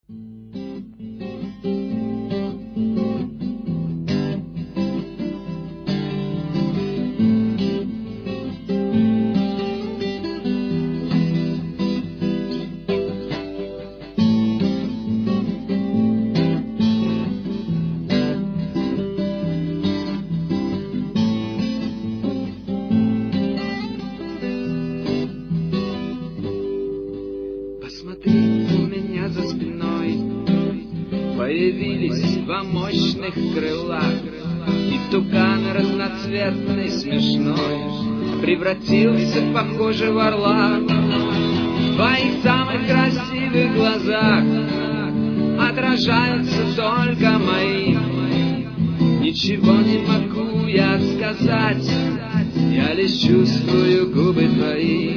Посмотри, у меня за спиной появились два мощных крыла, и тукан разноцветный, смешной, превратился, похоже, в орла. В твоих самых красивых глазах отражаются только мои. Ничего не могу я сказать, я лишь чувствую губы твои.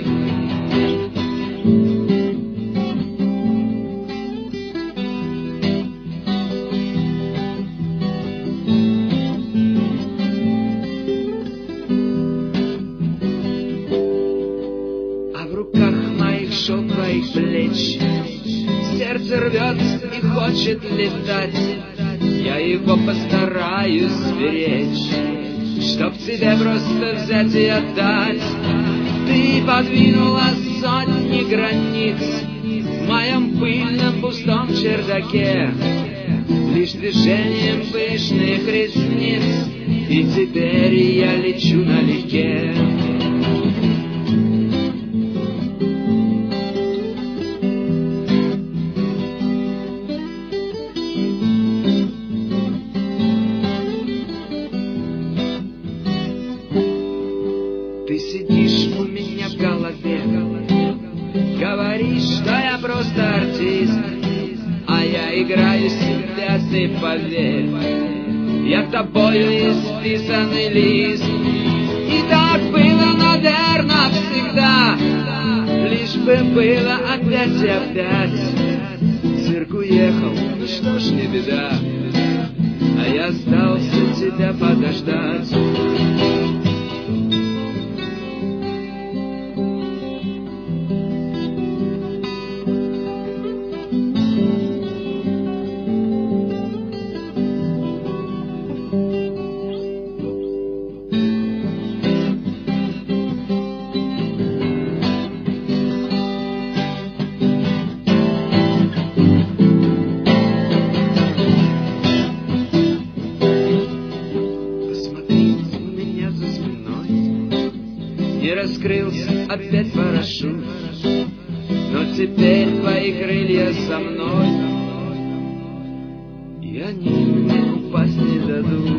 В руках моих шел твоих плеч, сердце рвется и хочет летать. Я его постараюсь сберечь, чтоб тебе просто взять и отдать. Ты подвинула сотни границ в моем пыльном пустом чердаке, лишь движением пышных ресниц, и теперь я лечу налегке. Ты сидишь у меня в голове, говоришь, что я просто артист, а я играю себя, ты поверь, я тобою исписанный лист. И так было, наверное, всегда, лишь бы было опять и опять. Цирк уехал, ну что ж, не беда, а я остался тебя подождать. Не раскрылся опять парашют, но теперь твои крылья со мной, и они мне упасть не дадут.